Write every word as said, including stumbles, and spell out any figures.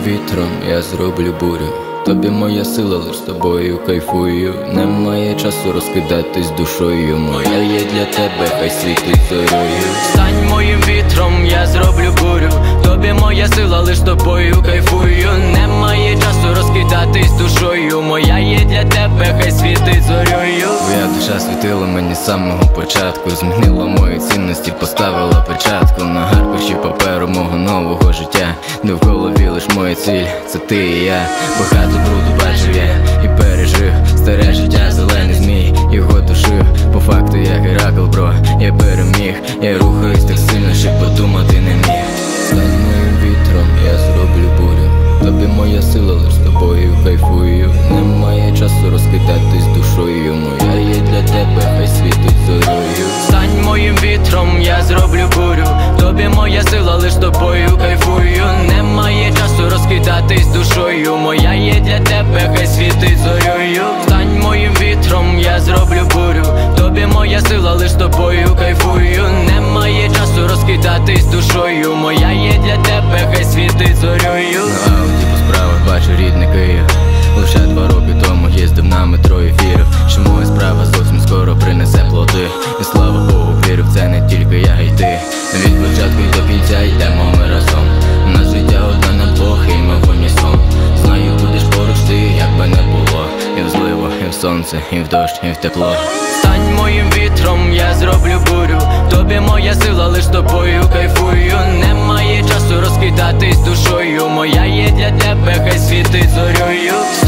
вітром я зроблю бурю. Тобі моя сила, лиш з тобою кайфую. Немає часу розкидатись душою. Моя є для тебе, хай світить зорою. Стань моїм вітром, я зроблю бурю. Тобі моя сила, лиш з тобою кайфую. Немає часу розкидатись душою. Моя є для тебе, хай світить зорою. Твоя душа світила мені з самого початку. Змінила мої цінності, поставила печатку на аркуші паперу мого нового життя. Довкола лиш моя ціль, це ти і я. Багато бруду бачив я і пережив. Старе життя, зелений змій, його душив. По факту я Геракл, бро, я переміг. Я рухаюсь так сильно, що подумати не міг. Стань моїм вітром, я зроблю бурю. Тобі моя сила, лиш з тобою кайфую. Немає часу розкидатись душою. Моя є для тебе, хай світить зорою. Стань моїм вітром, я зроблю бурю. Тобі моя сила, лиш з тобою кайфую. Немає часу розкидатись душою. Моя є для тебе, хай світить зорою. Стань моїм вітром, я зроблю бурю. Тобі моя сила, лиш з тобою кайфую. Немає часу розкидатись душою. Моя є для тебе, хай світить зорою. На ауді по справах бачу рідний Київ. Лише два роки тому їздив на метро і вірив, що моя справа зовсім скоро принесе плоди. І слава Богу, вірю в це не тільки я, а й ти. Від початку й до кінця йдемо ми разом. У нас життя одна на двох, і ми в унісон. Знаю, будеш поруч ти, як би не було. І в зливу, і в сонце, і в дощ, і в тепло. Стань моїм вітром, я зроблю бурю. Тобі моя сила, лиш з тобою кайфую. Немає часу розкидатись душою. Моя є для тебе, хай світить зорою.